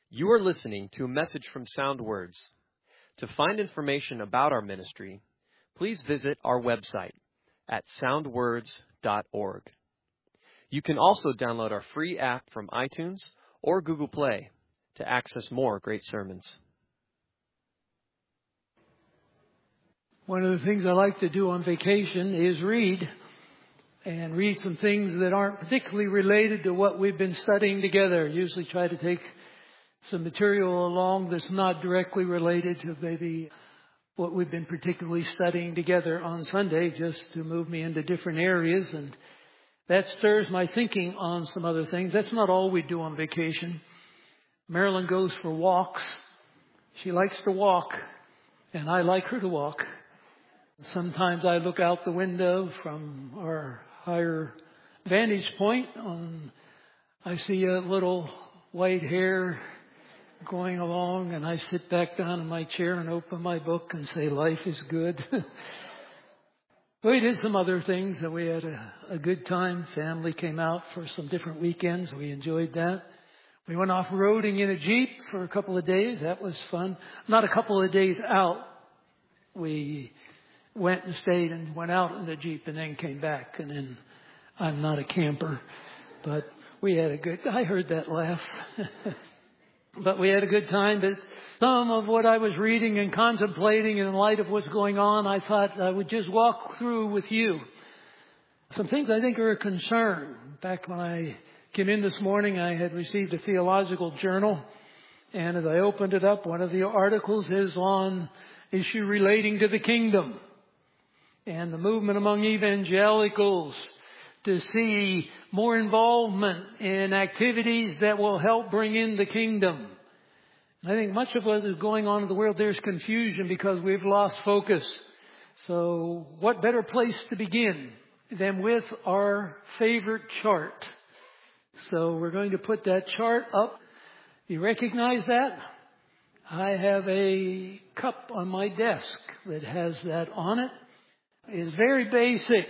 You are listening to a message from Sound Words. To find information about our ministry, please visit our website at soundwords.org. You can also download our free app from iTunes or Google Play to access more great sermons. One of the things I like to do on vacation is read some things that aren't particularly related to what we've been studying together. Usually try to take some material along that's not directly related to maybe what we've been particularly studying together on Sunday, just to move me into different areas. And that stirs my thinking on some other things. That's not all we do on vacation. Marilyn goes for walks. She likes to walk, and I like her to walk. Sometimes I look out the window from our higher vantage point. I see a little white hair going along, and I sit back down in my chair and open my book and say, life is good. We did some other things, and we had a good time. Family came out for some different weekends. We enjoyed that. We went off-roading in a Jeep for a couple of days. That was fun. Not a couple of days out. We went and stayed and went out in the Jeep and then came back. And then I'm not a camper, but we had I heard that laugh. But we had a good time. But some of what I was reading and contemplating in light of what's going on, I thought I would just walk through with you some things I think are a concern. In fact, when I came in this morning, I had received a theological journal. And as I opened it up, one of the articles is on issue relating to the kingdom and the movement among evangelicals to see more involvement in activities that will help bring in the kingdom. I think much of what is going on in the world, there's confusion because we've lost focus. So what better place to begin than with our favorite chart? So we're going to put that chart up. You recognize that? I have a cup on my desk that has that on it. It's very basic.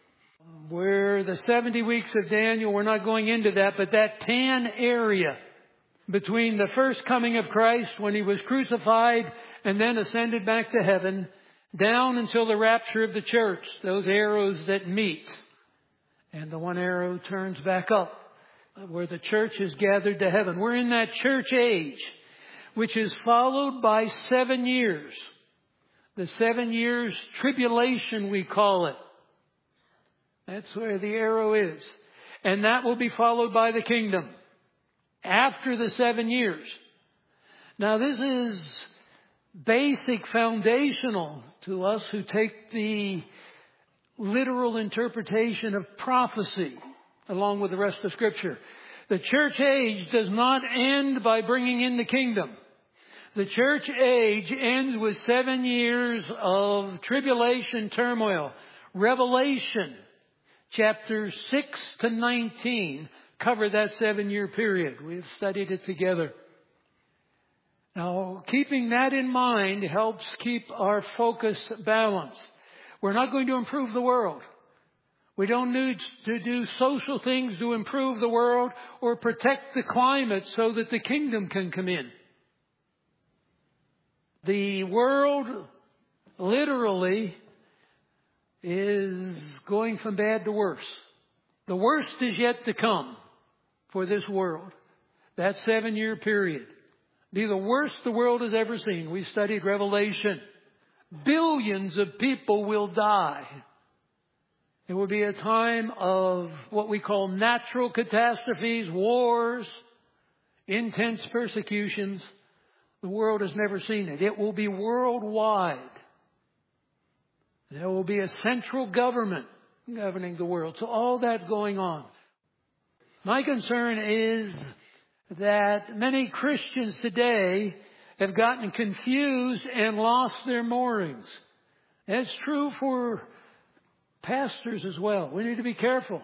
We're the 70 weeks of Daniel. We're not going into that, but that tan area between the first coming of Christ when he was crucified and then ascended back to heaven, down until the rapture of the church, those arrows that meet. And the one arrow turns back up where the church is gathered to heaven. We're in that church age, which is followed by 7 years. The 7 years tribulation, we call it. That's where the arrow is. And that will be followed by the kingdom after the 7 years. Now, this is basic, foundational to us who take the literal interpretation of prophecy along with the rest of Scripture. The church age does not end by bringing in the kingdom. The church age ends with 7 years of tribulation, turmoil. Revelation chapters 6 to 19 cover that 7-year period. We've studied it together. Now, keeping that in mind helps keep our focus balanced. We're not going to improve the world. We don't need to do social things to improve the world or protect the climate so that the kingdom can come in. The world literally is going from bad to worse. The worst is yet to come for this world. That 7-year period. Be the worst the world has ever seen. We studied Revelation. Billions of people will die. It will be a time of what we call natural catastrophes, wars, intense persecutions. The world has never seen it. It will be worldwide. There will be a central government governing the world. So all that going on. My concern is that many Christians today have gotten confused and lost their moorings. That's true for pastors as well. We need to be careful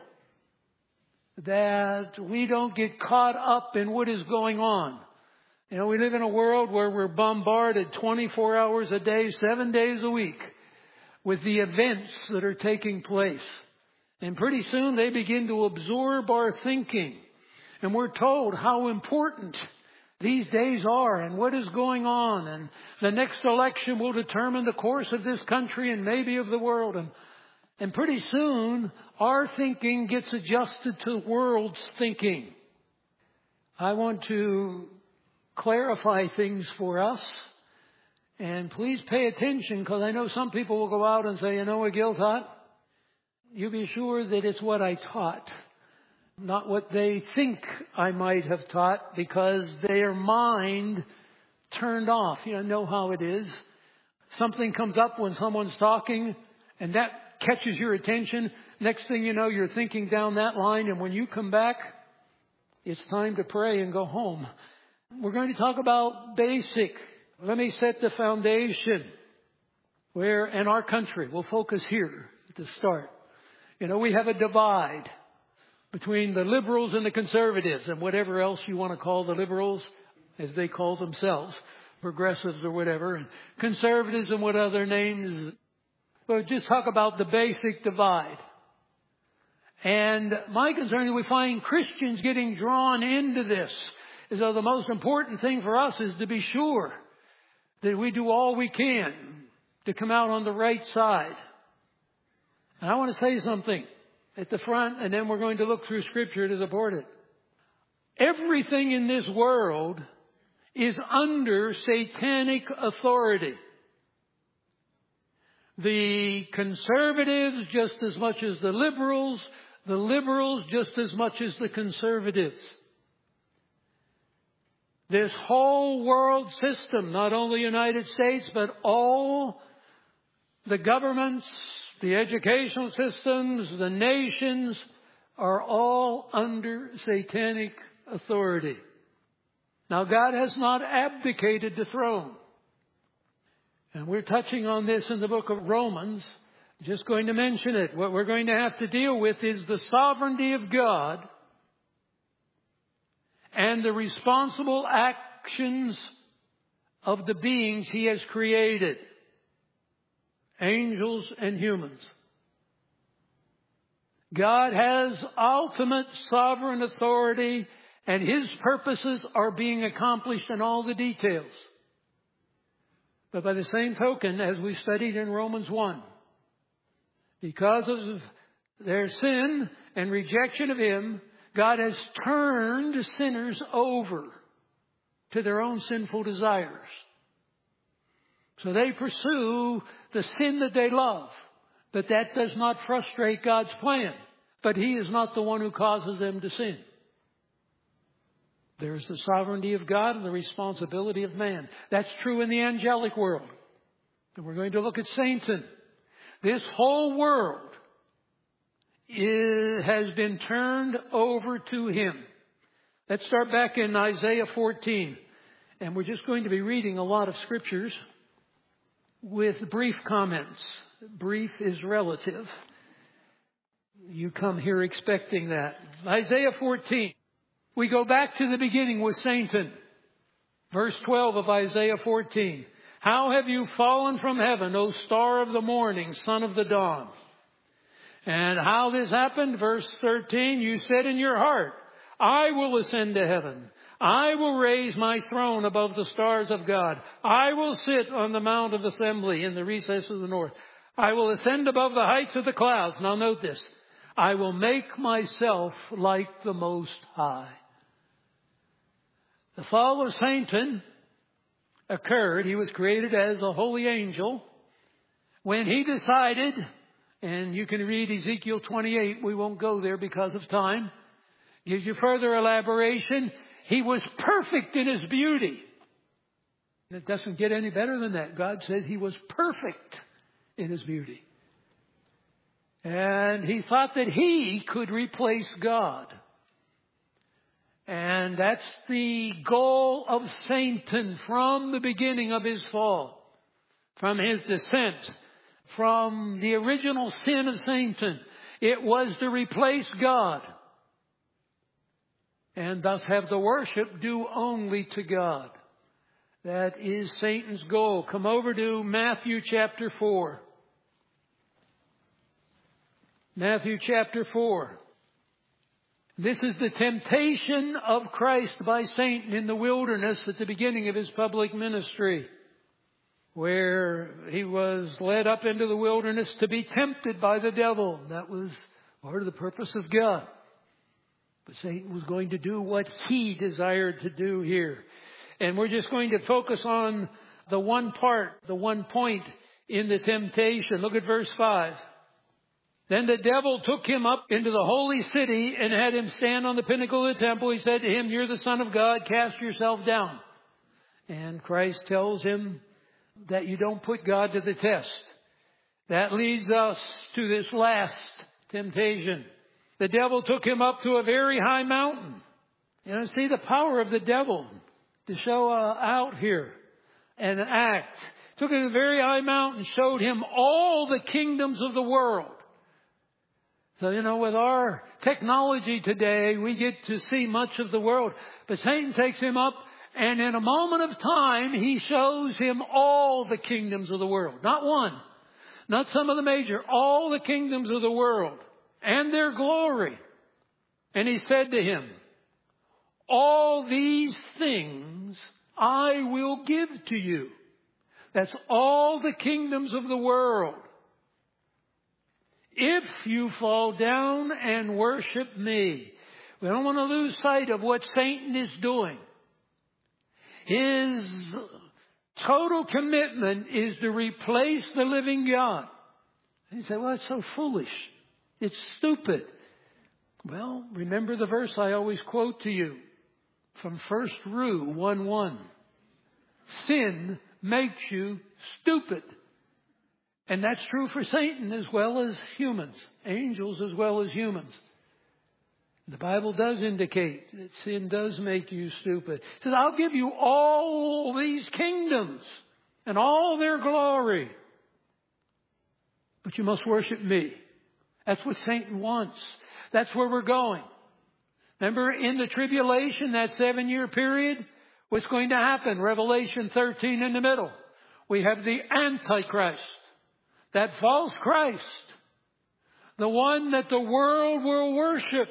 that we don't get caught up in what is going on. You know, we live in a world where we're bombarded 24 hours a day, 7 days a week with the events that are taking place. And pretty soon they begin to absorb our thinking. And we're told how important these days are and what is going on. And the next election will determine the course of this country and maybe of the world. And pretty soon, our thinking gets adjusted to the world's thinking. I want to clarify things for us. And please pay attention, because I know some people will go out and say, you know what Gil taught? You be sure that it's what I taught, not what they think I might have taught, because their mind turned off. You know how it is. Something comes up when someone's talking, and that catches your attention. Next thing you know, you're thinking down that line, and when you come back, it's time to pray and go home. We're going to talk about basic. Let me set the foundation where in our country, we'll focus here to start. You know, we have a divide between the liberals and the conservatives and whatever else you want to call the liberals, as they call themselves, progressives or whatever, and conservatives and what other names. But just talk about the basic divide. And my concern is we find Christians getting drawn into this, as though the most important thing for us is to be sure that we do all we can to come out on the right side. And I want to say something at the front, and then we're going to look through Scripture to support it. Everything in this world is under satanic authority. The conservatives just as much as the liberals just as much as the conservatives. This whole world system, not only the United States, but all the governments, the educational systems, the nations, are all under satanic authority. Now, God has not abdicated the throne. And we're touching on this in the book of Romans. Just going to mention it. What we're going to have to deal with is the sovereignty of God and the responsible actions of the beings He has created, angels and humans. God has ultimate sovereign authority, and His purposes are being accomplished in all the details. But by the same token, as we studied in Romans 1, because of their sin and rejection of Him, God has turned sinners over to their own sinful desires. So they pursue the sin that they love. But that does not frustrate God's plan. But He is not the one who causes them to sin. There's the sovereignty of God and the responsibility of man. That's true in the angelic world. And we're going to look at Satan. This whole world has been turned over to him. Let's start back in Isaiah 14. And we're just going to be reading a lot of scriptures with brief comments. Brief is relative. You come here expecting that. Isaiah 14. We go back to the beginning with Satan. Verse 12 of Isaiah 14. How have you fallen from heaven, O star of the morning, son of the dawn? And how this happened, verse 13, you said in your heart, I will ascend to heaven. I will raise my throne above the stars of God. I will sit on the mount of assembly in the recess of the north. I will ascend above the heights of the clouds. Now note this. I will make myself like the Most High. The fall of Satan occurred. He was created as a holy angel when he decided, and you can read Ezekiel 28. We won't go there because of time. Gives you further elaboration. He was perfect in his beauty. It doesn't get any better than that. God says he was perfect in his beauty. And he thought that he could replace God. And that's the goal of Satan from the beginning of his fall, from his descent, from the original sin of Satan. It was to replace God and thus have the worship due only to God. That is Satan's goal. Come over to Matthew chapter 4. Matthew chapter 4. This is the temptation of Christ by Satan in the wilderness at the beginning of his public ministry, where he was led up into the wilderness to be tempted by the devil. That was part of the purpose of God. But Satan was going to do what he desired to do here. And we're just going to focus on the one part, the one point in the temptation. Look at verse 5. Then the devil took him up into the holy city and had him stand on the pinnacle of the temple. He said to him, "You're the Son of God, cast yourself down." And Christ tells him that you don't put God to the test. That leads us to this last temptation. The devil took him up to a very high mountain. You know, see the power of the devil to show out here and act. Took him to a very high mountain, showed him all the kingdoms of the world. So, you know, with our technology today, we get to see much of the world. But Satan takes him up, and in a moment of time, he shows him all the kingdoms of the world. Not one, not some of the major, all the kingdoms of the world and their glory. And he said to him, "All these things I will give to you." That's all the kingdoms of the world, if you fall down and worship me. We don't want to lose sight of what Satan is doing. His total commitment is to replace the living God. And you say, "Well, that's so foolish. It's stupid." Well, remember the verse I always quote to you from 1 Ru 1:1. Sin makes you stupid. And that's true for Satan as well as humans, angels as well as humans. The Bible does indicate that sin does make you stupid. It says, "I'll give you all these kingdoms and all their glory, but you must worship me." That's what Satan wants. That's where we're going. Remember, in the tribulation, that 7-year period, what's going to happen? Revelation 13 in the middle. We have the Antichrist. That false Christ, the one that the world will worship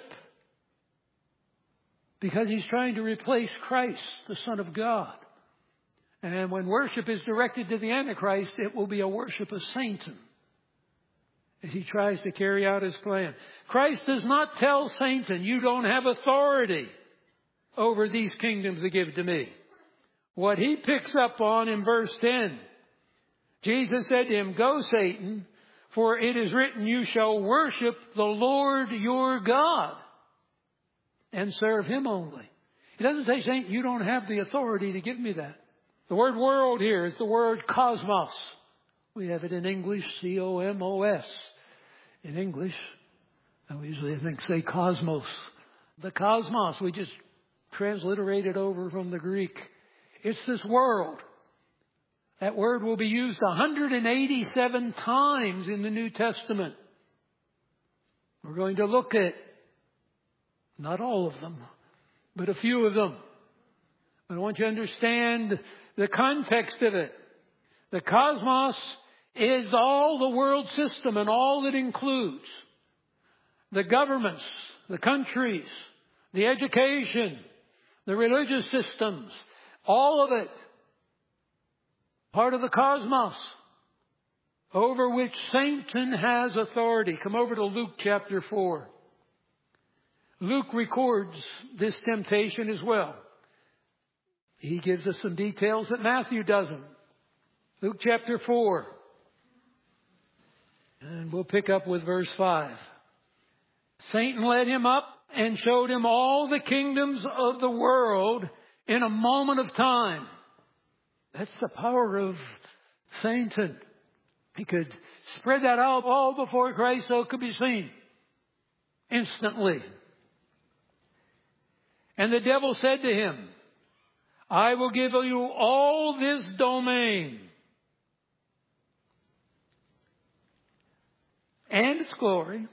because he's trying to replace Christ, the Son of God. And when worship is directed to the Antichrist, it will be a worship of Satan as he tries to carry out his plan. Christ does not tell Satan, "You don't have authority over these kingdoms to give to me." What he picks up on in verse 10, Jesus said to him, "Go, Satan, for it is written, you shall worship the Lord your God and serve him only." He doesn't say, "Satan, you don't have the authority to give me that." The word world here is the word cosmos. We have it in English, COMOS. In English, and we usually say cosmos. The cosmos, we just transliterate it over from the Greek. It's this world. That word will be used 187 times in the New Testament. We're going to look at not all of them, but a few of them. I want you to understand the context of it. The cosmos is all the world system and all it includes. The governments, the countries, the education, the religious systems, all of it. Part of the cosmos over which Satan has authority. Come over to Luke chapter 4. Luke records this temptation as well. He gives us some details that Matthew doesn't. Luke chapter 4. And we'll pick up with verse 5. Satan led him up and showed him all the kingdoms of the world in a moment of time. That's the power of Satan. He could spread that out all before Christ so it could be seen instantly. And the devil said to him, "I will give you all this domain and its glory."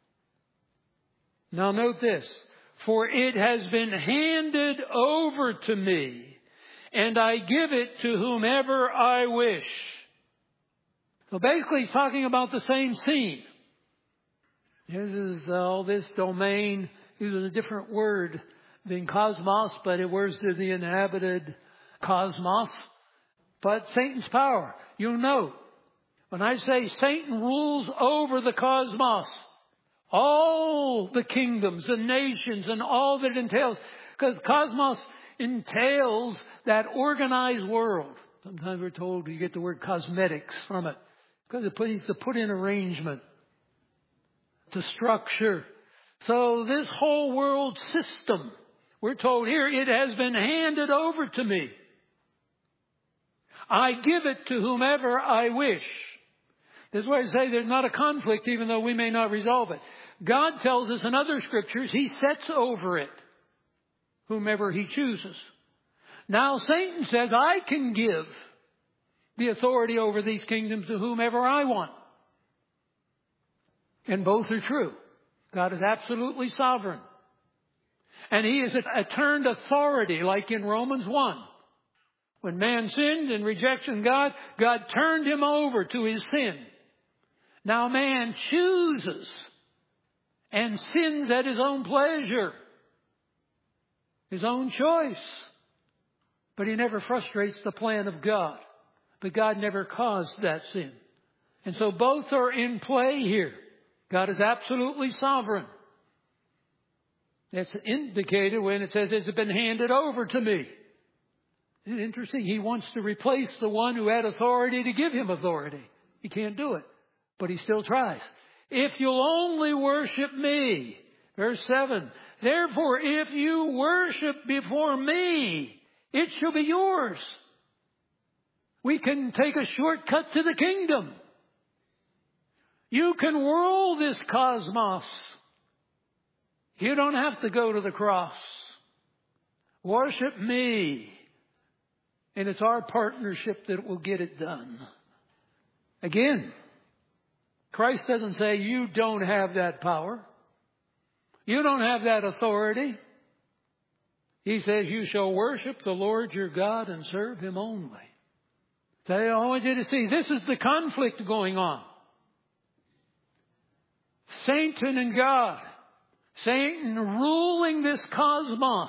Now note this. "For it has been handed over to me, and I give it to whomever I wish." So basically he's talking about the same scene. This is all this domain uses a different word than cosmos, but it refers to the inhabited cosmos. But Satan's power, you'll note, when I say Satan rules over the cosmos, all the kingdoms, the nations, and all that it entails, because cosmos entails that organized world. Sometimes we're told you get the word cosmetics from it, because it needs to put in arrangement, to structure. So this whole world system, we're told here, it has been handed over to me. I give it to whomever I wish. This is why I say there's not a conflict, even though we may not resolve it. God tells us in other scriptures, He sets over it whomever He chooses. Now Satan says, I can give the authority over these kingdoms to whomever I want. And both are true. God is absolutely sovereign. And He is a turned authority, like in Romans 1. When man sinned in rejection of God, God turned him over to his sin. Now man chooses and sins at his own pleasure, his own choice. But he never frustrates the plan of God. But God never caused that sin. And so both are in play here. God is absolutely sovereign. It's indicated when it says it's been handed over to me. Isn't it interesting? He wants to replace the one who had authority to give him authority. He can't do it, but he still tries. If you'll only worship me, verse 7, therefore if you worship before me, it shall be yours. We can take a shortcut to the kingdom. You can rule this cosmos. You don't have to go to the cross. Worship me. And it's our partnership that will get it done. Again, Christ doesn't say you don't have that power. You don't have that authority. He says you shall worship the Lord your God and serve Him only. So I want you to see, this is the conflict going on. Satan and God. Satan ruling this cosmos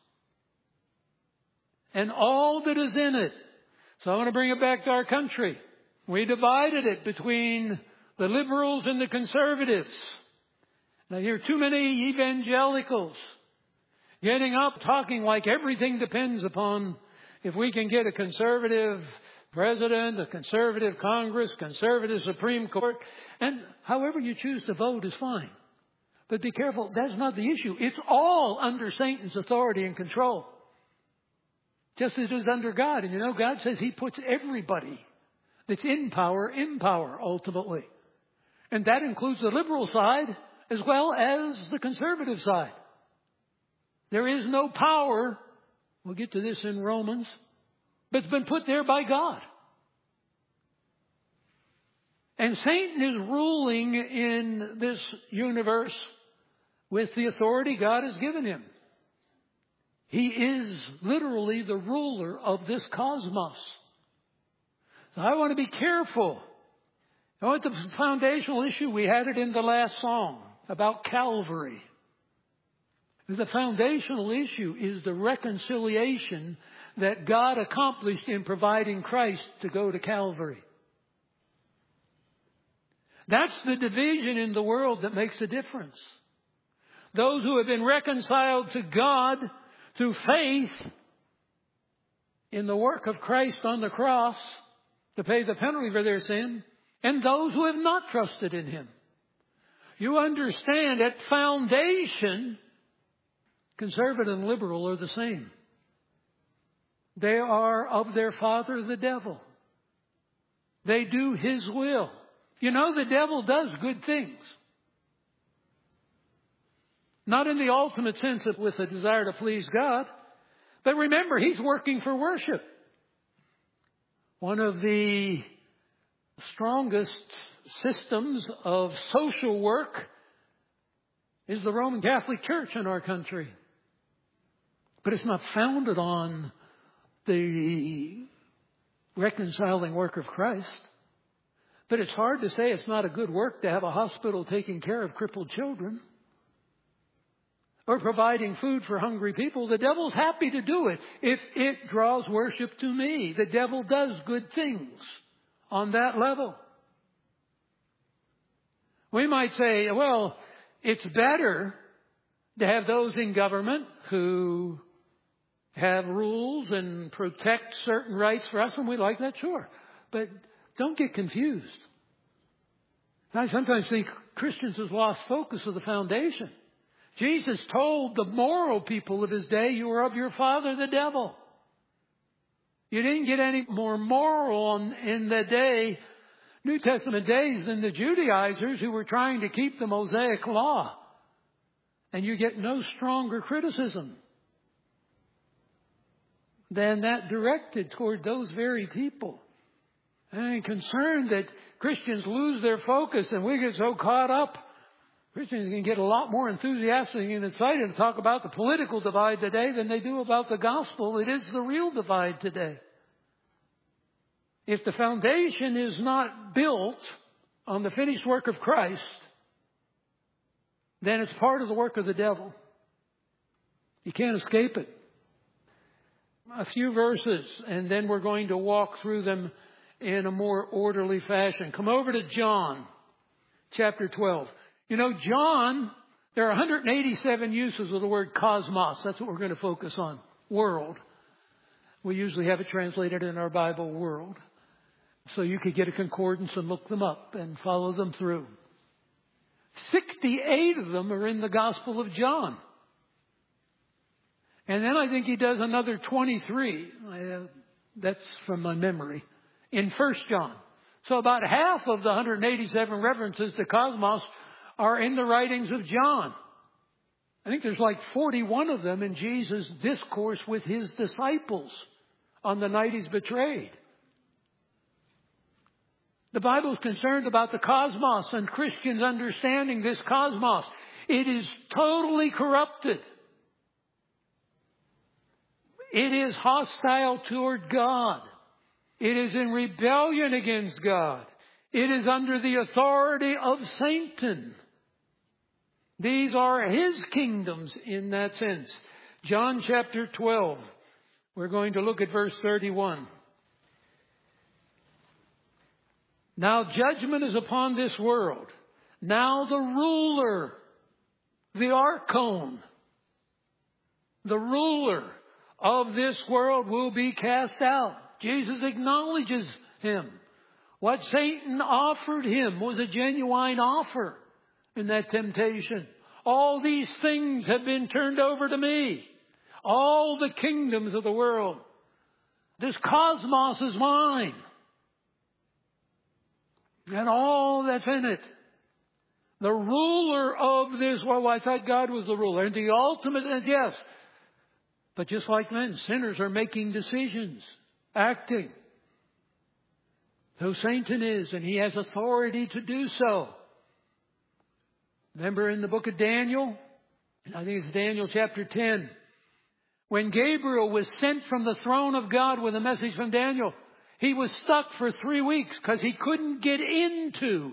and all that is in it. So I want to bring it back to our country. We divided it between the liberals and the conservatives. And I hear too many evangelicals getting up talking like everything depends upon if we can get a conservative president, a conservative Congress, conservative Supreme Court. And however you choose to vote is fine. But be careful, that's not the issue. It's all under Satan's authority and control. Just as it is under God. And you know, God says He puts everybody that's in power ultimately. And that includes the liberal side as well as the conservative side. There is no power, we'll get to this in Romans, but it's been put there by God. And Satan is ruling in this universe with the authority God has given him. He is literally the ruler of this cosmos. So I want to be careful. I want the foundational issue, we had it in the last song about Calvary. The foundational issue is the reconciliation that God accomplished in providing Christ to go to Calvary. That's the division in the world that makes a difference. Those who have been reconciled to God through faith in the work of Christ on the cross to pay the penalty for their sin, and those who have not trusted in Him. You understand, at foundation, conservative and liberal are the same. They are of their father, the devil. They do his will. You know, the devil does good things. Not in the ultimate sense of with a desire to please God. But remember, he's working for worship. One of the strongest systems of social work is the Roman Catholic Church in our country. But it's not founded on the reconciling work of Christ. But it's hard to say it's not a good work to have a hospital taking care of crippled children. or providing food for hungry people, the devil's happy to do it if it draws worship to me. The devil does good things on that level. We might say, well, it's better to have those in government who have rules and protect certain rights for us, and we like that, sure. But don't get confused. I sometimes think Christians have lost focus of the foundation. Jesus told the moral people of his day, you are of your father, the devil. You didn't get any more moral in the day, New Testament days, than the Judaizers who were trying to keep the Mosaic law. And you get no stronger criticism than that directed toward those very people. I'm concerned that Christians lose their focus and we get so caught up. Christians can get a lot more enthusiastic and excited to talk about the political divide today than they do about the gospel. It is the real divide today. If the foundation is not built on the finished work of Christ, then it's part of the work of the devil. You can't escape it. A few verses, and then we're going to walk through them in a more orderly fashion. Come over to John, chapter 12. You know, John, there are 187 uses of the word cosmos. That's what we're going to focus on. World. We usually have it translated in our Bible, world. So you could get a concordance and look them up and follow them through. 68 of them are in the Gospel of John. And then I think he does another 23. That's from my memory. In 1 John. So about half of the 187 references to cosmos are in the writings of John. I think there's like 41 of them in Jesus' discourse with his disciples on the night he's betrayed. The Bible is concerned about the cosmos and Christians understanding this cosmos. It is totally corrupted. It is hostile toward God. It is in rebellion against God. It is under the authority of Satan. These are his kingdoms in that sense. John chapter 12. We're going to look at verse 31. Now judgment is upon this world. Now the ruler, the archon, the ruler of this world will be cast out. Jesus acknowledges him. What Satan offered him was a genuine offer in that temptation. All these things have been turned over to me. All the kingdoms of the world. This cosmos is mine. And all that's in it. The ruler of this world. Well, I thought God was the ruler. And the ultimate is yes. But just like men, sinners are making decisions, acting. So Satan is, and he has authority to do so. Remember in the book of Daniel, I think it's Daniel chapter 10, when Gabriel was sent from the throne of God with a message from Daniel, he was stuck for 3 weeks because he couldn't get into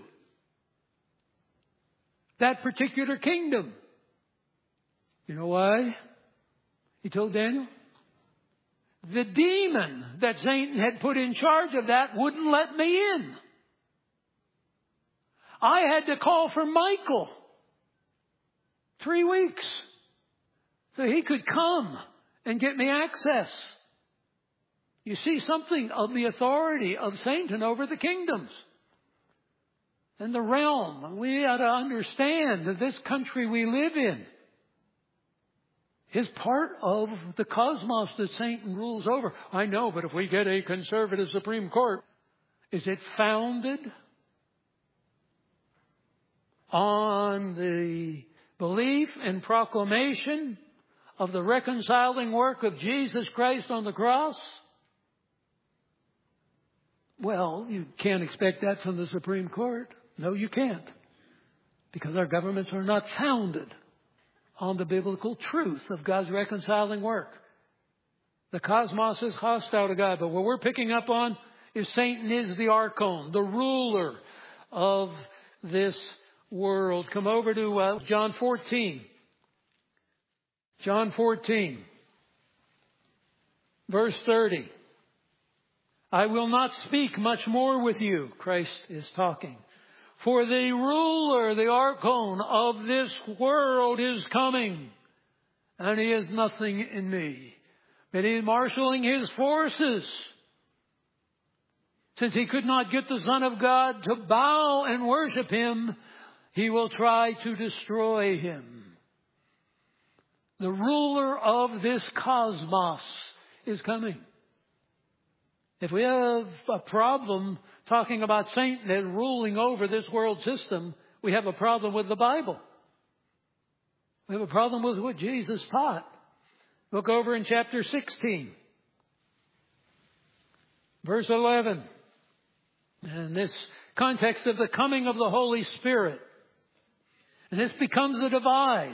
that particular kingdom. You know why? He told Daniel, the demon that Satan had put in charge of that wouldn't let me in. I had to call for Michael 3 weeks so he could come and get me access. You see something of the authority of Satan over the kingdoms and the realm. We ought to understand that this country we live in is part of the cosmos that Satan rules over. I know, but if we get a conservative Supreme Court, is it founded on the belief and proclamation of the reconciling work of Jesus Christ on the cross? Well, you can't expect that from the Supreme Court. No, you can't. Because our governments are not founded on the biblical truth of God's reconciling work. The cosmos is hostile to God. But what we're picking up on is Satan is the archon, the ruler of this world. Come over to John 14. John 14, verse 30. I will not speak much more with you, Christ is talking. For the ruler, the archon of this world is coming, and he has nothing in me. But he is marshaling his forces. Since he could not get the Son of God to bow and worship him, he will try to destroy him. The ruler of this cosmos is coming. If we have a problem talking about Satan as ruling over this world system, we have a problem with the Bible. We have a problem with what Jesus taught. Look over in chapter 16, verse 11. And this context of the coming of the Holy Spirit. And this becomes a divide.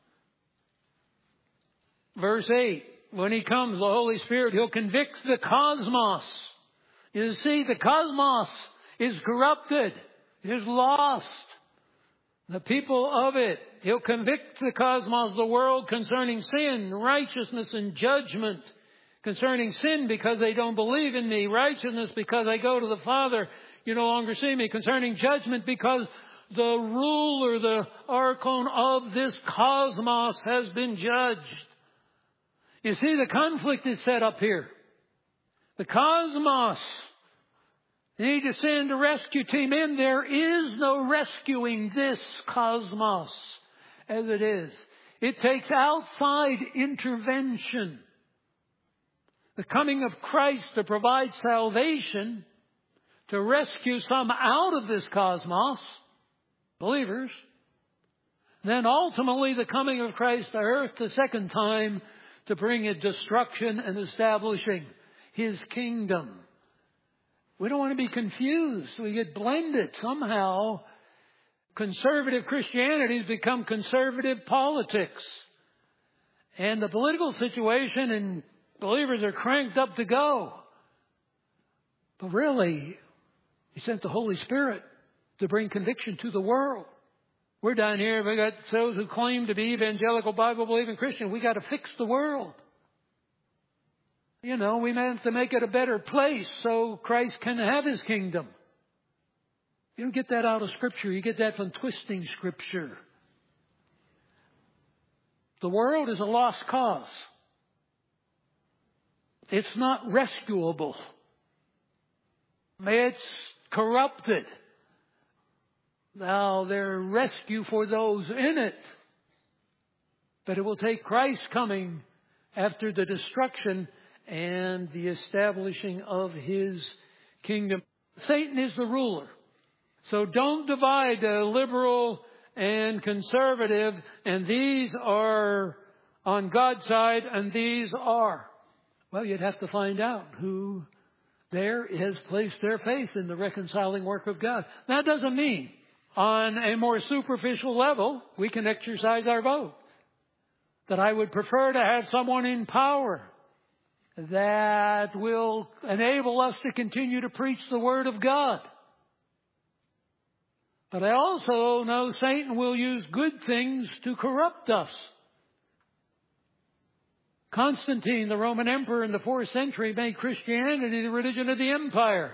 Verse 8. When he comes, the Holy Spirit, he'll convict the cosmos. You see, the cosmos is corrupted, is lost. The people of it, he'll convict the cosmos, the world, concerning sin, righteousness, and judgment. Concerning sin, because they don't believe in me. Righteousness, because I go to the Father, you no longer see me. Concerning judgment, because the ruler, the archon of this cosmos has been judged. You see, the conflict is set up here. The cosmos need to send a rescue team in. There is no rescuing this cosmos as it is. It takes outside intervention. The coming of Christ to provide salvation, to rescue some out of this cosmos, believers. Then ultimately the coming of Christ to earth the second time, to bring it destruction and establishing His kingdom. We don't want to be confused. We get blended. Somehow, conservative Christianity has become conservative politics. And the political situation and believers are cranked up to go. But really, He sent the Holy Spirit to bring conviction to the world. We're down here, we got those who claim to be evangelical, Bible-believing Christian. We got to fix the world. You know, we have to make it a better place so Christ can have His kingdom. You don't get that out of Scripture. You get that from twisting Scripture. The world is a lost cause. It's not rescuable. It's corrupted. Now, there's rescue for those in it. But it will take Christ coming after the destruction and the establishing of His kingdom. Satan is the ruler. So don't divide liberal and conservative, and these are on God's side and these are. Well, you'd have to find out who there has placed their faith in the reconciling work of God. That doesn't mean on a more superficial level we can exercise our vote. That I would prefer to have someone in power that will enable us to continue to preach the Word of God. But I also know Satan will use good things to corrupt us. Constantine, the Roman emperor in the 4th century, made Christianity the religion of the empire.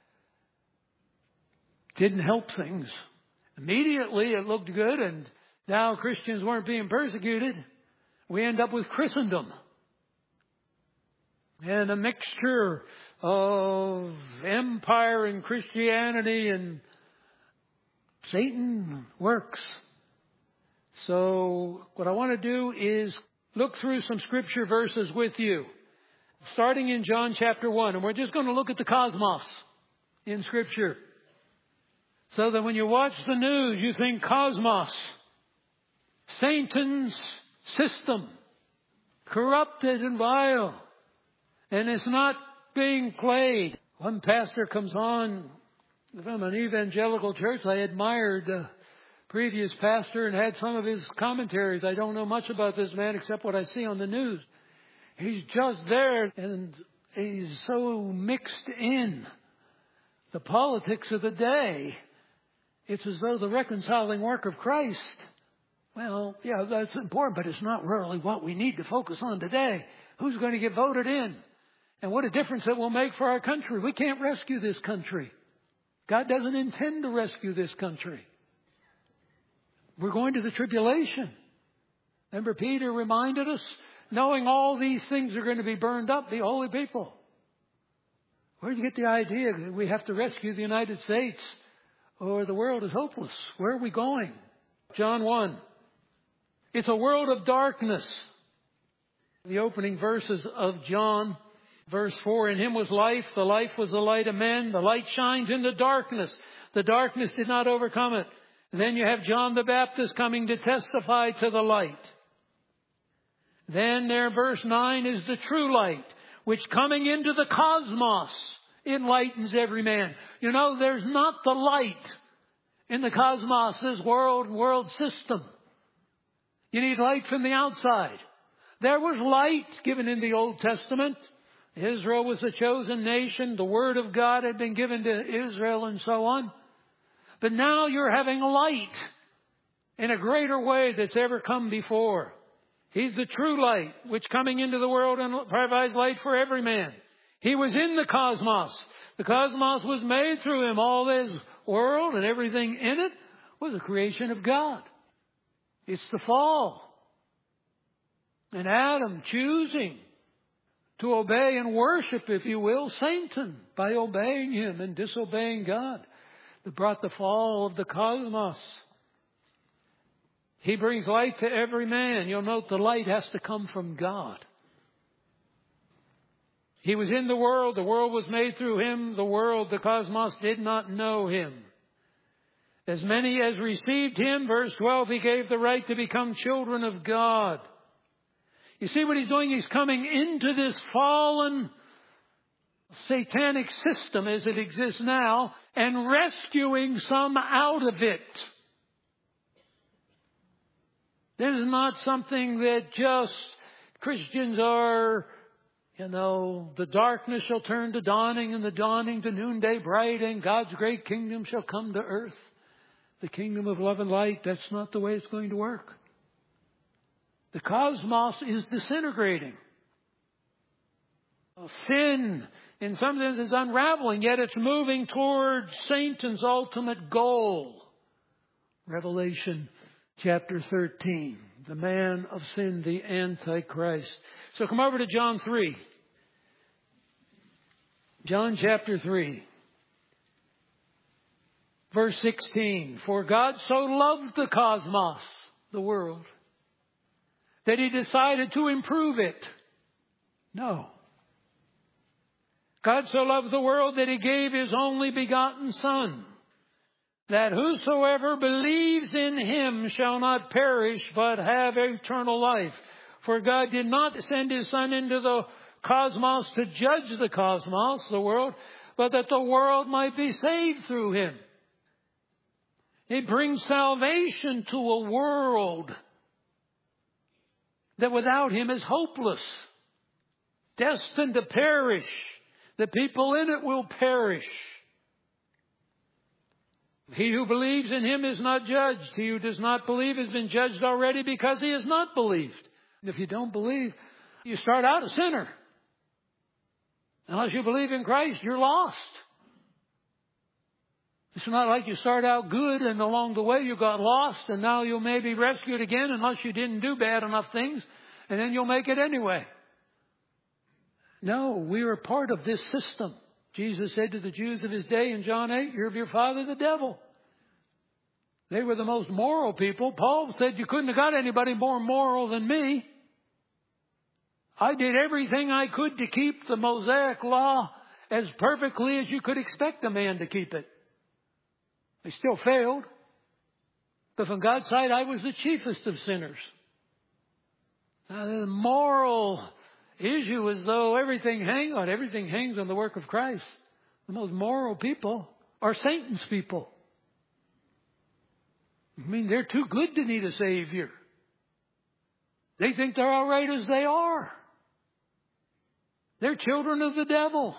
Didn't help things. Immediately it looked good, and now Christians weren't being persecuted. We end up with Christendom. And a mixture of empire and Christianity, and Satan works. So what I want to do is look through some scripture verses with you, starting in John chapter 1. And we're just going to look at the cosmos in Scripture. So that when you watch the news, you think cosmos, Satan's system, corrupted and vile. And it's not being played. One pastor comes on from an evangelical church. I admired the previous pastor and had some of his commentaries. I don't know much about this man except what I see on the news. He's just there, and he's so mixed in the politics of the day. It's as though the reconciling work of Christ, Well, yeah, that's important, but it's not really what we need to focus on today. Who's going to get voted in? And what a difference it will make for our country. We can't rescue this country. God doesn't intend to rescue this country. We're going to the tribulation. Remember, Peter reminded us, knowing all these things are going to be burned up, be holy people. Where did you get the idea that we have to rescue the United States or the world is hopeless? Where are we going? John 1. It's a world of darkness. The opening verses of John, verse 4, in him was life, the life was the light of men, the light shines in the darkness did not overcome it. And then you have John the Baptist coming to testify to the light. Then there, verse 9, is the true light, which coming into the cosmos enlightens every man. You know, there's not the light in the cosmos, this world system. You need light from the outside. There was light given in the Old Testament. Israel was a chosen nation. The Word of God had been given to Israel and so on. But now you're having light in a greater way that's ever come before. He's the true light, which coming into the world and provides light for every man. He was in the cosmos. The cosmos was made through him. All this world and everything in it was a creation of God. It's the fall. And Adam choosing to obey and worship, if you will, Satan by obeying him and disobeying God, that brought the fall of the cosmos. He brings light to every man. You'll note the light has to come from God. He was in the world was made through him. The cosmos did not know him. As many as received him, verse 12, he gave the right to become children of God. You see what he's doing? He's coming into this fallen satanic system as it exists now and rescuing some out of it. This is not something that just Christians are, the darkness shall turn to dawning and the dawning to noonday bright and God's great kingdom shall come to earth. The kingdom of love and light, that's not the way it's going to work. The cosmos is disintegrating. Sin, in some sense, is unraveling, yet it's moving towards Satan's ultimate goal. Revelation chapter 13, the man of sin, the Antichrist. So come over to John 3. John chapter 3. Verse 16, for God so loved the cosmos, the world, that he decided to improve it. No. God so loved the world that he gave his only begotten Son, that whosoever believes in him shall not perish, but have eternal life. For God did not send his Son into the cosmos to judge the cosmos, the world, but that the world might be saved through him. He brings salvation to a world that without him is hopeless, destined to perish. The people in it will perish. He who believes in him is not judged. He who does not believe has been judged already because he has not believed. And if you don't believe, you start out a sinner. Unless you believe in Christ, you're lost. It's not like you start out good and along the way you got lost and now you'll maybe rescued again unless you didn't do bad enough things and then you'll make it anyway. No, we are part of this system. Jesus said to the Jews of his day in John 8, you're of your father the devil. They were the most moral people. Paul said you couldn't have got anybody more moral than me. I did everything I could to keep the Mosaic law as perfectly as you could expect a man to keep it. I still failed. But from God's side, I was the chiefest of sinners. Now, the moral issue is though everything hangs on the work of Christ. The most moral people are Satan's people. I mean, they're too good to need a Savior. They think they're all right as they are. They're children of the devil.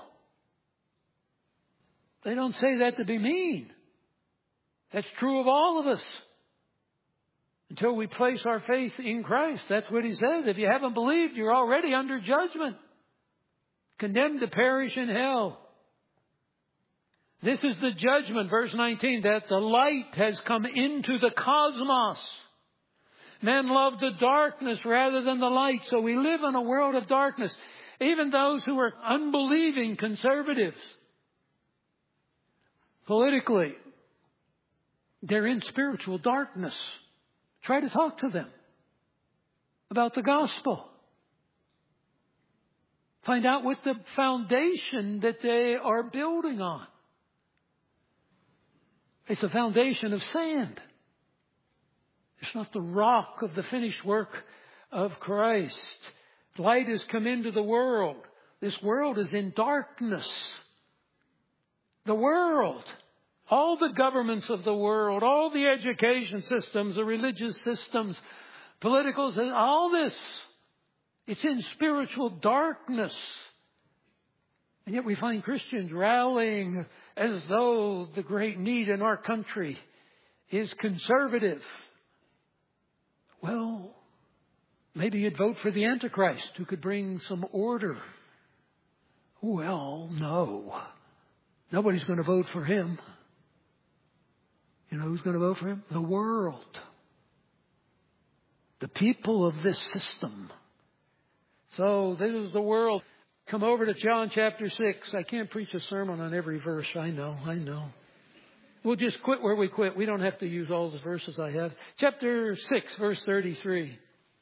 They don't say that to be mean. That's true of all of us. until we place our faith in Christ. That's what he says. If you haven't believed, you're already under judgment, condemned to perish in hell. This is the judgment, verse 19, that the light has come into the cosmos. Men love the darkness rather than the light, so we live in a world of darkness. Even those who are unbelieving conservatives, politically, they're in spiritual darkness. Try to talk to them about the gospel. Find out what the foundation that they are building on. It's a foundation of sand. It's not the rock of the finished work of Christ. Light has come into the world. This world is in darkness. The world, all the governments of the world, all the education systems, the religious systems, political systems, all this, it's in spiritual darkness. And yet we find Christians rallying as though the great need in our country is conservative. Well, maybe you'd vote for the Antichrist who could bring some order. Well, no. Nobody's going to vote for him. You know who's going to vote for him? The world. The people of this system. So this is the world. Come over to John chapter 6. I can't preach a sermon on every verse. I know. We'll just quit where we quit. We don't have to use all the verses I have. Chapter 6, verse 33.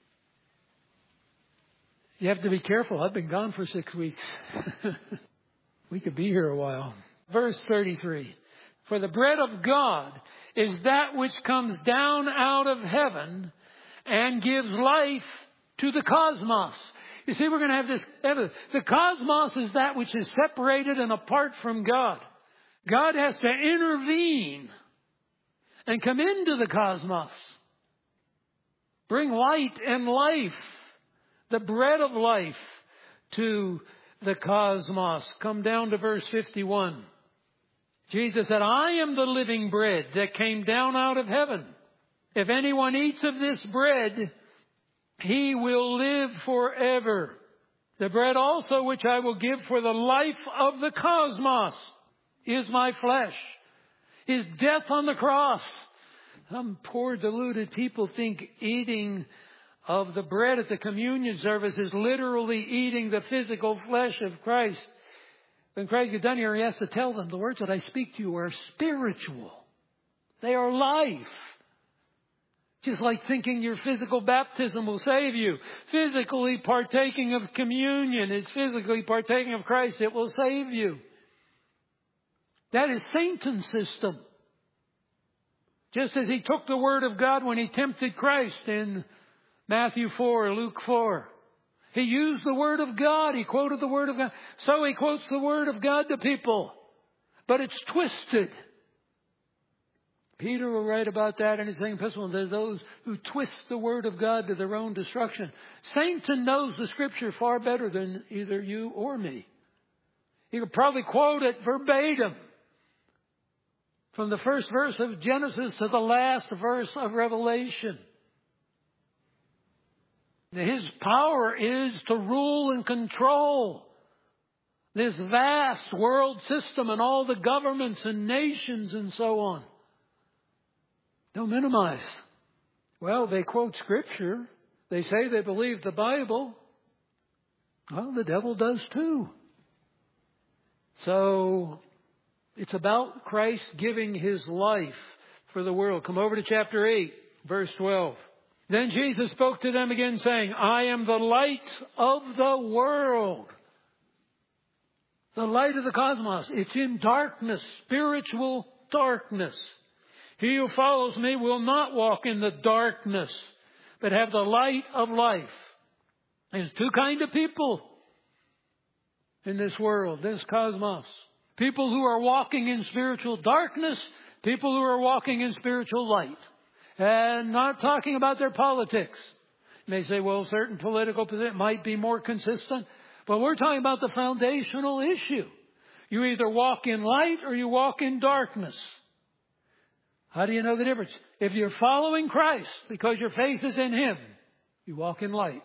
You have to be careful. I've been gone for 6 weeks. We could be here a while. Verse 33. For the bread of God is that which comes down out of heaven and gives life to the cosmos. You see, we're going to have this evidence. The cosmos is that which is separated and apart from God. God has to intervene and come into the cosmos. Bring light and life, the bread of life, to the cosmos. Come down to verse 51. Jesus said, I am the living bread that came down out of heaven. If anyone eats of this bread, he will live forever. The bread also which I will give for the life of the cosmos is my flesh. His death on the cross. Some poor deluded people think eating of the bread at the communion service is literally eating the physical flesh of Christ. When Christ gets done here, he has to tell them, the words that I speak to you are spiritual. They are life. Just like thinking your physical baptism will save you. Physically partaking of communion is physically partaking of Christ. It will save you. That is Satan's system. Just as he took the Word of God when he tempted Christ in Matthew 4, Luke 4. He used the Word of God. He quoted the Word of God. So he quotes the Word of God to people. But it's twisted. Peter will write about that in his second epistle. There's those who twist the Word of God to their own destruction. Satan knows the Scripture far better than either you or me. He could probably quote it verbatim. From the first verse of Genesis to the last verse of Revelation. His power is to rule and control this vast world system and all the governments and nations and so on. Don't minimize. Well, they quote Scripture. They say they believe the Bible. Well, the devil does too. So it's about Christ giving his life for the world. Come over to chapter 8, verse 12. Then Jesus spoke to them again, saying, I am the light of the world. The light of the cosmos. It's in darkness, spiritual darkness. He who follows me will not walk in the darkness, but have the light of life. There's two kinds of people in this world, this cosmos. People who are walking in spiritual darkness, people who are walking in spiritual light. And not talking about their politics. You may say, well, certain political position might be more consistent. But we're talking about the foundational issue. You either walk in light or you walk in darkness. How do you know the difference? If you're following Christ because your faith is in Him, you walk in light.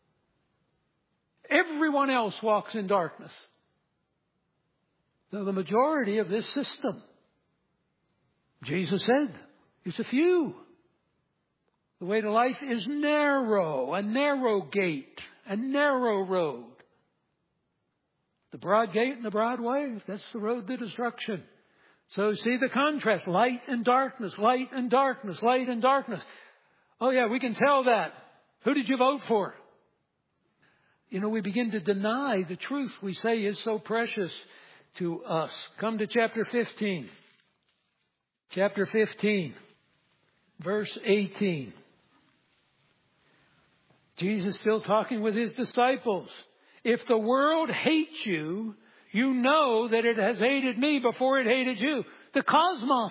Everyone else walks in darkness. So the majority of this system, Jesus said, it's a few. The way to life is narrow, a narrow gate, a narrow road. The broad gate and the broad way, that's the road to destruction. So see the contrast, light and darkness, light and darkness, light and darkness. Oh yeah, we can tell that. Who did you vote for? You know, we begin to deny the truth we say is so precious to us. Come to chapter 15. Chapter 15, verse 18. Jesus still talking with His disciples. If the world hates you, you know that it has hated me before it hated you. The cosmos.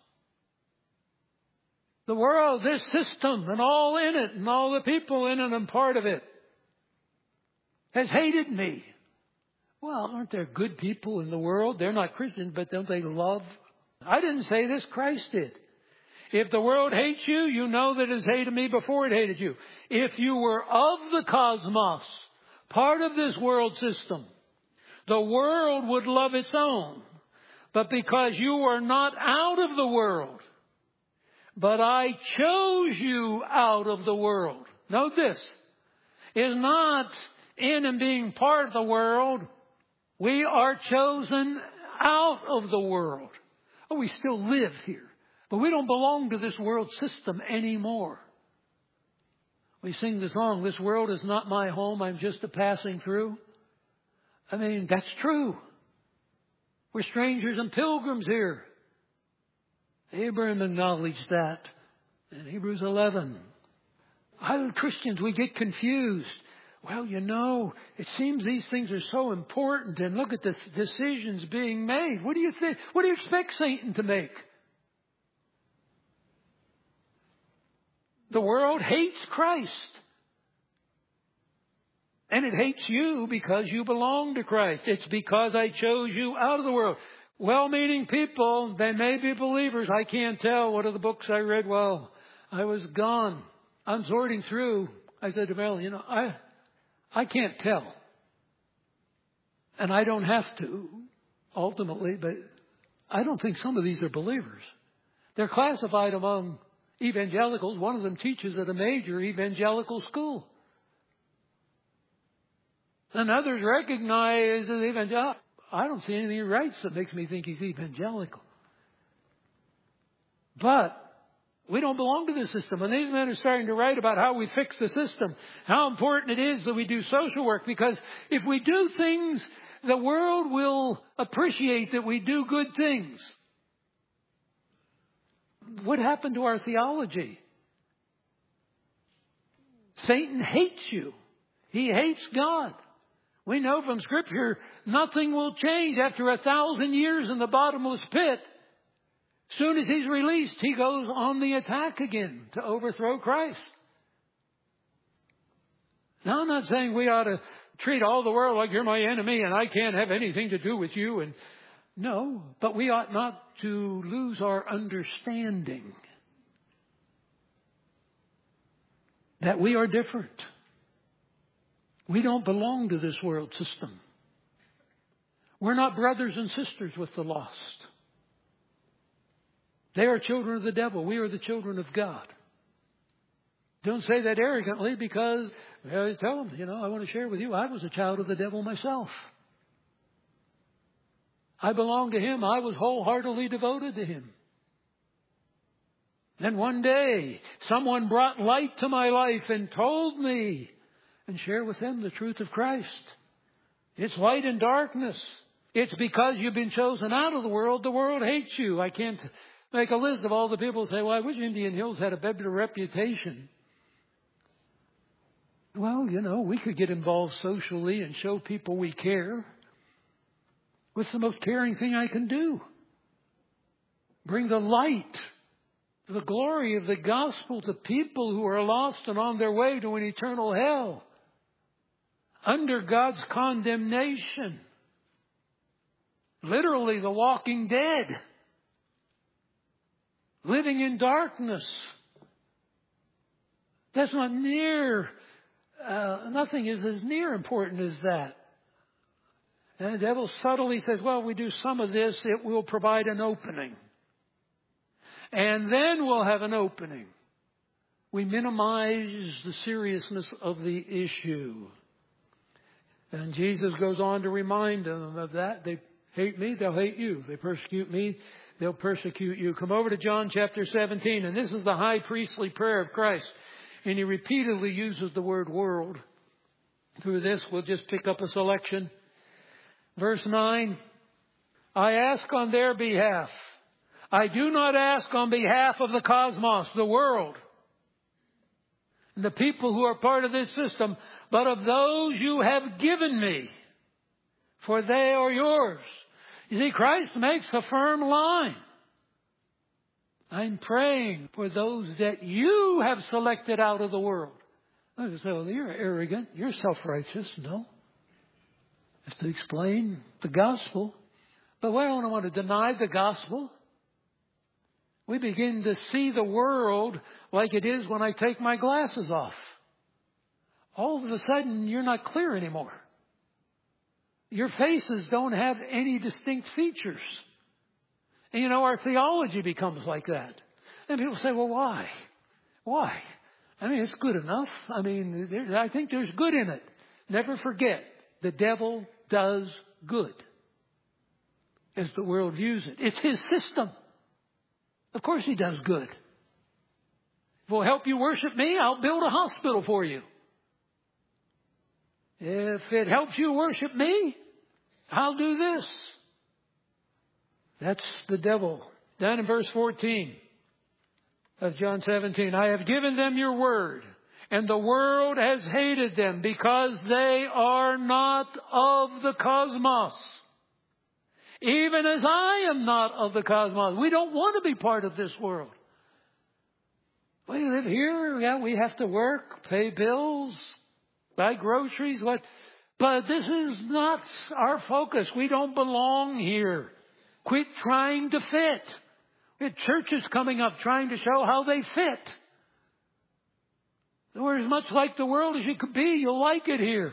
The world, this system, and all in it, and all the people in it and part of it, has hated me. Well, aren't there good people in the world? They're not Christians, but don't they love? I didn't say this, Christ did. If the world hates you, you know that it has hated me before it hated you. If you were of the cosmos, part of this world system, the world would love its own. But because you are not out of the world, but I chose you out of the world. Note this, is not in and being part of the world. We are chosen out of the world. Oh, we still live here, but we don't belong to this world system anymore. We sing the song, this world is not my home, I'm just a passing through. I mean, that's true. We're strangers and pilgrims here. Abraham acknowledged that in Hebrews 11. Christians, we get confused. Well, you know, it seems these things are so important, and look at the decisions being made. What do you think? What do you expect Satan to make? The world hates Christ. And it hates you because you belong to Christ. It's because I chose you out of the world. Well-meaning people, they may be believers. I can't tell. What are the books I read while I was gone? I'm sorting through. I said to Mel, you know, I can't tell. And I don't have to, ultimately, but I don't think some of these are believers. They're classified among evangelicals. One of them teaches at a major evangelical school. And others recognize as evangelical. I don't see anything he writes that makes me think he's evangelical. But we don't belong to this system. And these men are starting to write about how we fix the system, how important it is that we do social work. Because if we do things, the world will appreciate that we do good things. What happened to our theology? Satan hates you. He hates God. We know from Scripture nothing will change after 1,000 years in the bottomless pit. As soon as he's released, he goes on the attack again to overthrow Christ. Now, I'm not saying we ought to treat all the world like you're my enemy and I can't have anything to do with you. And no, but we ought not to lose our understanding that we are different. We don't belong to this world system. We're not brothers and sisters with the lost. They are children of the devil. We are the children of God. Don't say that arrogantly because, tell them, you know, I want to share with you, I was a child of the devil myself. I belonged to him. I was wholeheartedly devoted to him. Then one day, someone brought light to my life and told me and share with them the truth of Christ. It's light and darkness. It's because you've been chosen out of the world hates you. I can't make a list of all the people who say, well, I wish Indian Hills had a better reputation. Well, you know, we could get involved socially and show people we care. What's the most caring thing I can do? Bring the light, the glory of the gospel to people who are lost and on their way to an eternal hell, under God's condemnation. Literally the walking dead. living in darkness. That's not near, nothing is as near important as that. And the devil subtly says, well, we do some of this, it will provide an opening. And then we'll have an opening. We minimize the seriousness of the issue. And Jesus goes on to remind them of that. They hate me, they'll hate you. They persecute me, they'll persecute you. Come over to John chapter 17. And this is the high priestly prayer of Christ. And he repeatedly uses the word world. Through this, we'll just pick up a selection. Verse 9. I ask on their behalf. I do not ask on behalf of the cosmos, the world, and the people who are part of this system, but of those you have given me, for they are yours. You see, Christ makes a firm line. I'm praying for those that you have selected out of the world. I say, well, you're arrogant, you're self-righteous. No. I have to explain the gospel. But we don't want to deny the gospel. We begin to see the world like it is when I take my glasses off. All of a sudden, you're not clear anymore. Your faces don't have any distinct features. And you know, our theology becomes like that. And people say, well, why? Why? I mean, it's good enough. I mean, I think there's good in it. Never forget, the devil does good as the world views it. It's his system. Of course he does good. If it will help you worship me, I'll build a hospital for you. If it helps you worship me, I'll do this. That's the devil. Down in verse 14 of John 17. I have given them your word, and the world has hated them because they are not of the cosmos. Even as I am not of the cosmos. We don't want to be part of this world. We live here. Yeah, we have to work, pay bills, buy groceries. But this is not our focus. We don't belong here. Quit trying to fit. We had churches coming up trying to show how they fit. We're as much like the world as you could be. You'll like it here.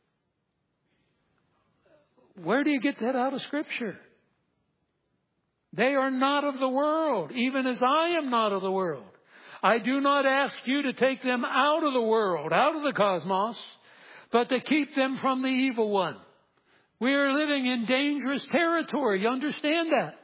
Where do you get that out of Scripture? They are not of the world, even as I am not of the world. I do not ask you to take them out of the world, out of the cosmos, but to keep them from the evil one. We are living in dangerous territory. You understand that?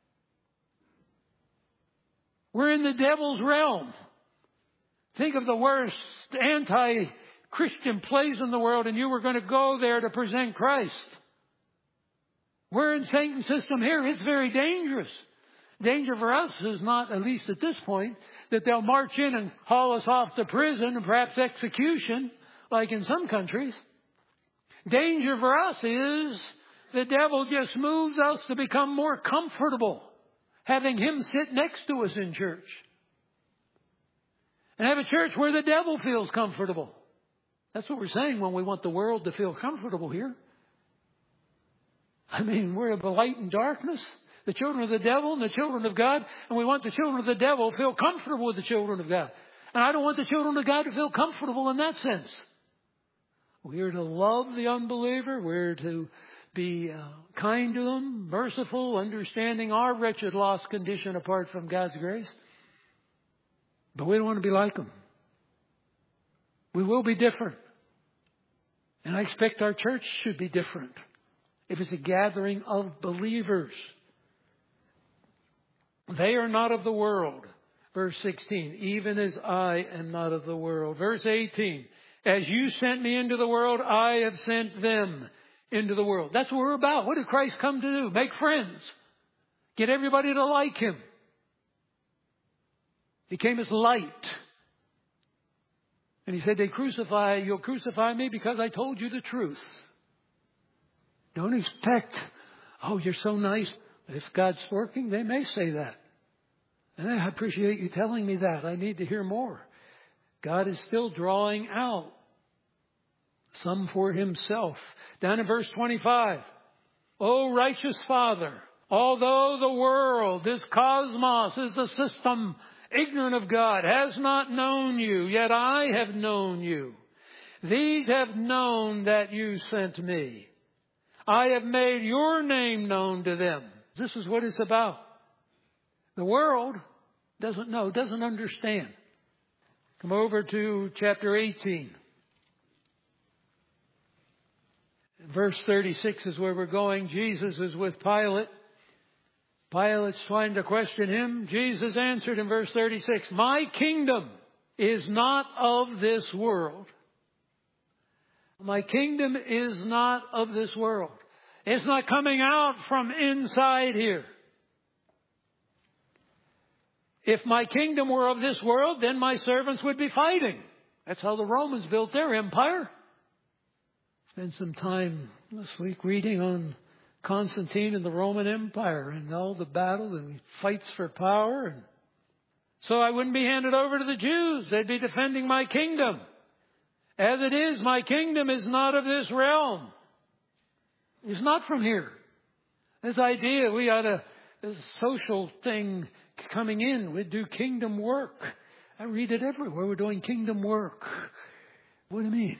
We're in the devil's realm. Think of the worst anti-Christian place in the world, and you were going to go there to present Christ. We're in Satan's system here. It's very dangerous. Danger for us is not, at least at this point, that they'll march in and haul us off to prison and perhaps execution, like in some countries. Danger for us is the devil just moves us to become more comfortable, having him sit next to us in church. And have a church where the devil feels comfortable. That's what we're saying when we want the world to feel comfortable here. I mean, we're the light and darkness, the children of the devil and the children of God, and we want the children of the devil to feel comfortable with the children of God. And I don't want the children of God to feel comfortable in that sense. We are to love the unbeliever. We're to be kind to them, merciful, understanding our wretched, lost condition apart from God's grace. But we don't want to be like them. We will be different. And I expect our church should be different. If it's a gathering of believers. They are not of the world. Verse 16. Even as I am not of the world. Verse 18. As you sent me into the world, I have sent them into the world. That's what we're about. What did Christ come to do? Make friends. Get everybody to like Him. He came as light. And He said, you'll crucify me because I told you the truth. Don't expect, oh, you're so nice. If God's working, they may say that. And I appreciate you telling me that. I need to hear more. God is still drawing out some for Himself. Down in verse 25. O righteous Father, Although the world, this cosmos, is a system ignorant of God, has not known you, yet I have known you. These have known that you sent me. I have made your name known to them. This is what it's about. The world doesn't know, doesn't understand. Come over to chapter 18. Verse 36 is where we're going. Jesus is with Pilate. Pilate's trying to question him. Jesus answered in verse 36, my kingdom is not of this world. My kingdom is not of this world. It's not coming out from inside here. If my kingdom were of this world, then my servants would be fighting. That's how the Romans built their empire. Spent some time this week reading on Constantine and the Roman Empire and all the battles and fights for power. And so I wouldn't be handed over to the Jews. They'd be defending my kingdom. As it is, my kingdom is not of this realm. It's not from here. This idea we ought to, this social thing coming in, we'd do kingdom work. I read it everywhere. We're doing kingdom work. What do you mean?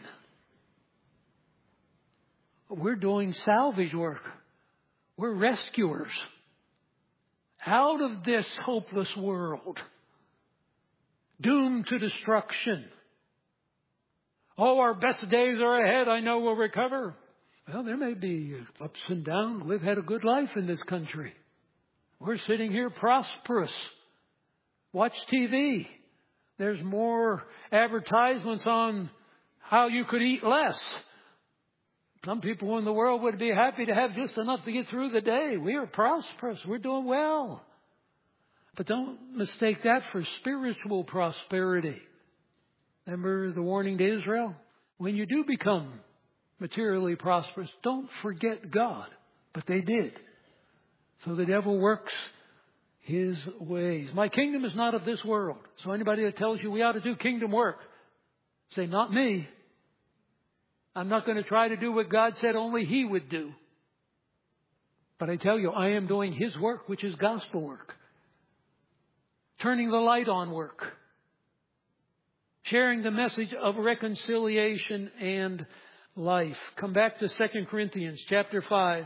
We're doing salvage work. We're rescuers out of this hopeless world, doomed to destruction. Oh, our best days are ahead. I know we'll recover. Well, there may be ups and downs. We've had a good life in this country. We're sitting here prosperous. Watch TV. There's more advertisements on how you could eat less. Some people in the world would be happy to have just enough to get through the day. We are prosperous. We're doing well. But don't mistake that for spiritual prosperity. Remember the warning to Israel? When you do become materially prosperous, don't forget God. But they did. So the devil works his ways. My kingdom is not of this world. So anybody that tells you we ought to do kingdom work, say, not me. I'm not going to try to do what God said only He would do. But I tell you, I am doing His work, which is gospel work. Turning the light on work. Sharing the message of reconciliation and life. Come back to 2 Corinthians chapter 5.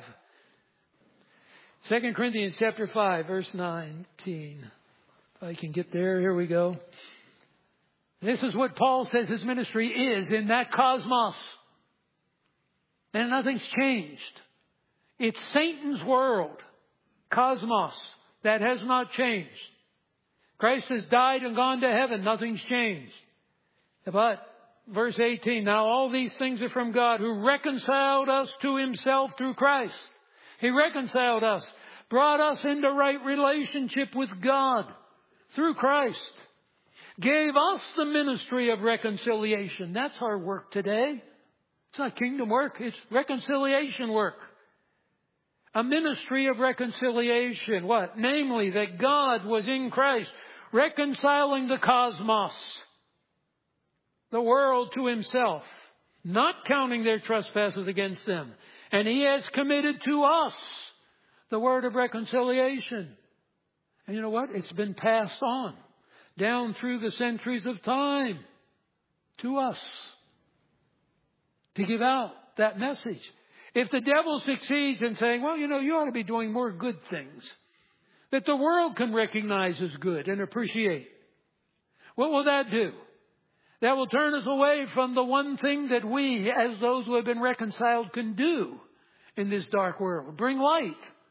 2 Corinthians chapter 5, verse 19. If I can get there, here we go. This is what Paul says his ministry is in that cosmos. And nothing's changed. It's Satan's world, cosmos, that has not changed. Christ has died and gone to heaven. Nothing's changed. But, verse 18, now all these things are from God who reconciled us to Himself through Christ. He reconciled us, brought us into right relationship with God through Christ. Gave us the ministry of reconciliation. That's our work today. It's not kingdom work. It's reconciliation work. A ministry of reconciliation. What? Namely, that God was in Christ, reconciling the cosmos, the world to Himself, not counting their trespasses against them. And He has committed to us the word of reconciliation. And you know what? It's been passed on down through the centuries of time to us to give out that message. If the devil succeeds in saying, well, you know, you ought to be doing more good things that the world can recognize as good and appreciate, what will that do? That will turn us away from the one thing that we, as those who have been reconciled, can do in this dark world. Bring light.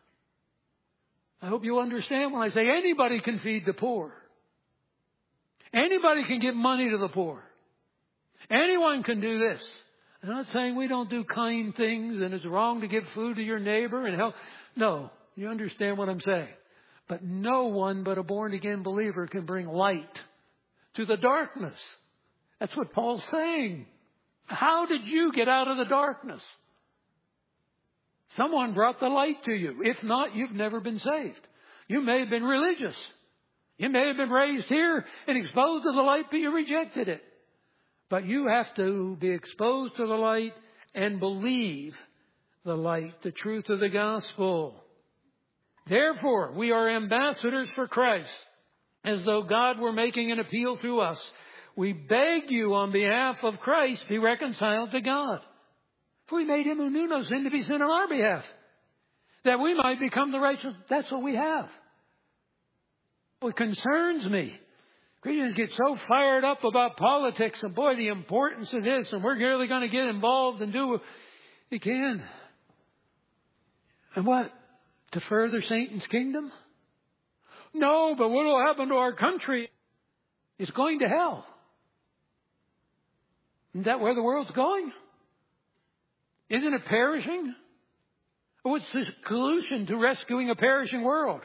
I hope you understand when I say anybody can feed the poor. Anybody can give money to the poor. Anyone can do this. I'm not saying we don't do kind things and it's wrong to give food to your neighbor and help. No, you understand what I'm saying. But no one but a born-again believer can bring light to the darkness. That's what Paul's saying. How did you get out of the darkness? Someone brought the light to you. If not, you've never been saved. You may have been religious. You may have been raised here and exposed to the light, but you rejected it. But you have to be exposed to the light and believe the light, the truth of the gospel. Therefore, we are ambassadors for Christ, as though God were making an appeal through us. We beg you on behalf of Christ, be reconciled to God. For we made him who knew no sin to be sin on our behalf, that we might become the righteous. That's what we have. What concerns me, Christians get so fired up about politics and boy, the importance of this, and we're really going to get involved and do what we can. And what? To further Satan's kingdom? No, but what will happen to our country? It's going to hell. Isn't that where the world's going? Isn't it perishing? What's the solution to rescuing a perishing world?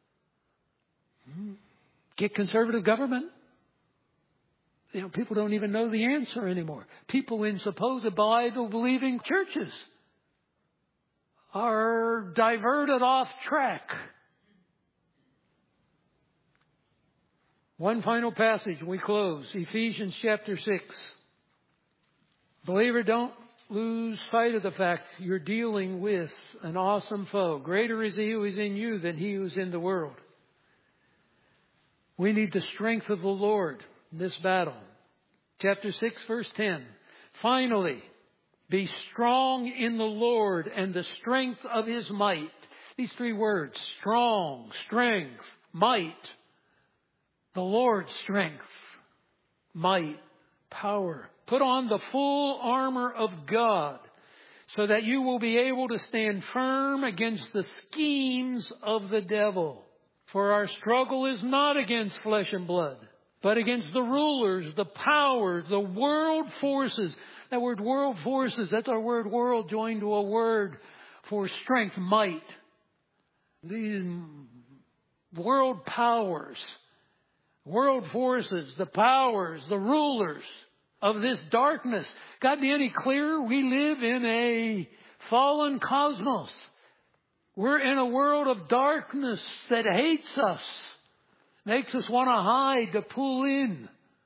Get conservative government? People don't even know the answer anymore. People in supposed Bible-believing churches are diverted off track. One final passage and we close. Ephesians chapter 6. Believer, don't lose sight of the fact you're dealing with an awesome foe. Greater is he who is in you than he who is in the world. We need the strength of the Lord in this battle. Chapter 6, verse 10. Finally, be strong in the Lord and the strength of his might. These three words, strong, strength, might. The Lord's strength, might, power. Put on the full armor of God so that you will be able to stand firm against the schemes of the devil. For our struggle is not against flesh and blood, but against the rulers, the powers, the world forces. That word world forces, that's our word world joined to a word for strength, might. These world powers, world forces, the powers, the rulers of this darkness. Got to be any clearer? We live in a fallen cosmos. We're in a world of darkness that hates us, makes us want to hide, to pull in,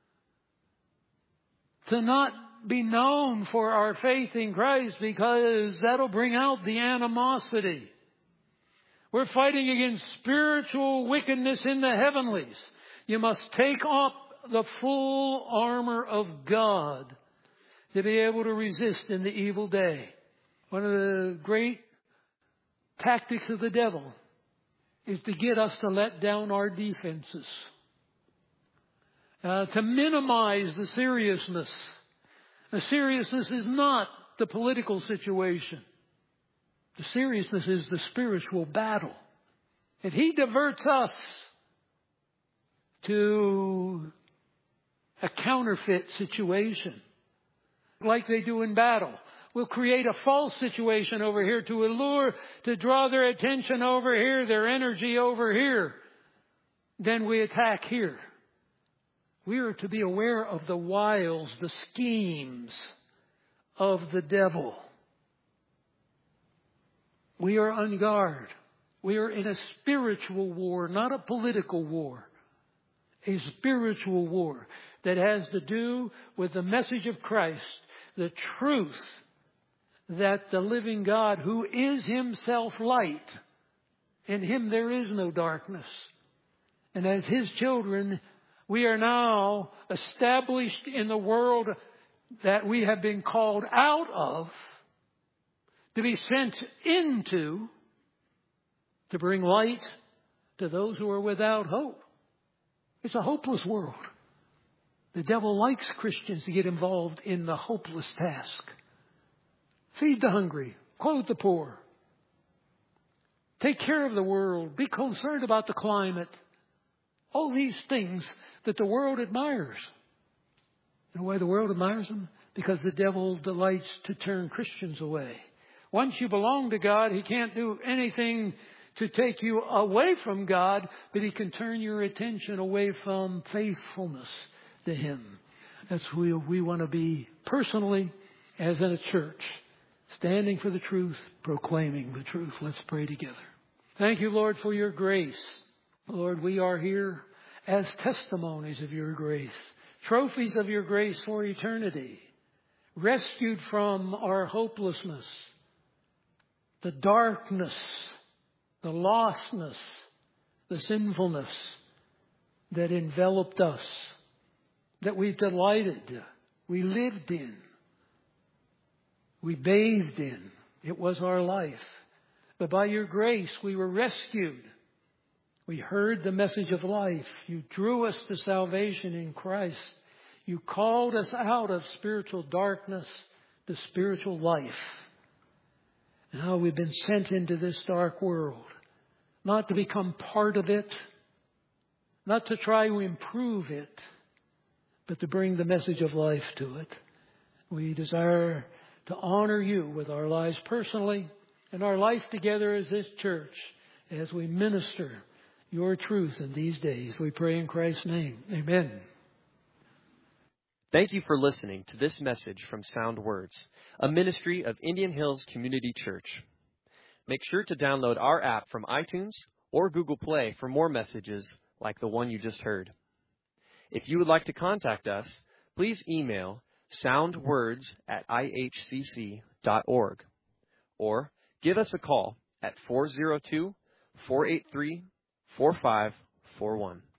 to not be known for our faith in Christ, because that'll bring out the animosity. We're fighting against spiritual wickedness in the heavenlies. You must take up the full armor of God to be able to resist in the evil day. One of the great tactics of the devil is to get us to let down our defenses, to minimize the seriousness. The seriousness is not the political situation. The seriousness is the spiritual battle. If he diverts us to a counterfeit situation, like they do in battle, we'll create a false situation over here to allure, to draw their attention over here, their energy over here. Then we attack here. We are to be aware of the wiles, the schemes of the devil. We are on guard. We are in a spiritual war, not a political war. A spiritual war that has to do with the message of Christ, the truth that the living God, who is himself light, in him there is no darkness. And as his children, we are now established in the world that we have been called out of, to be sent into, to bring light to those who are without hope. It's a hopeless world. The devil likes Christians to get involved in the hopeless task. Feed the hungry, clothe the poor, take care of the world, be concerned about the climate. All these things that the world admires. You know why the world admires them? Because the devil delights to turn Christians away. Once you belong to God, he can't do anything to take you away from God, but he can turn your attention away from faithfulness to him. That's who we want to be personally, as in a church, standing for the truth, proclaiming the truth. Let's pray together. Thank you, Lord, for your grace. Lord, we are here as testimonies of your grace, trophies of your grace for eternity, rescued from our hopelessness, the darkness, the lostness, the sinfulness that enveloped us, that we delighted, we lived in, we bathed in. It was our life. But by your grace, we were rescued. We heard the message of life. You drew us to salvation in Christ. You called us out of spiritual darkness to spiritual life. Now we've been sent into this dark world, not to become part of it, not to try to improve it, but to bring the message of life to it. We desire to honor you with our lives personally and our life together as this church as we minister your truth in these days. We pray in Christ's name. Amen. Thank you for listening to this message from Sound Words, a ministry of Indian Hills Community Church. Make sure to download our app from iTunes or Google Play for more messages like the one you just heard. If you would like to contact us, please email soundwords@ihcc.org or give us a call at 402-483-4541.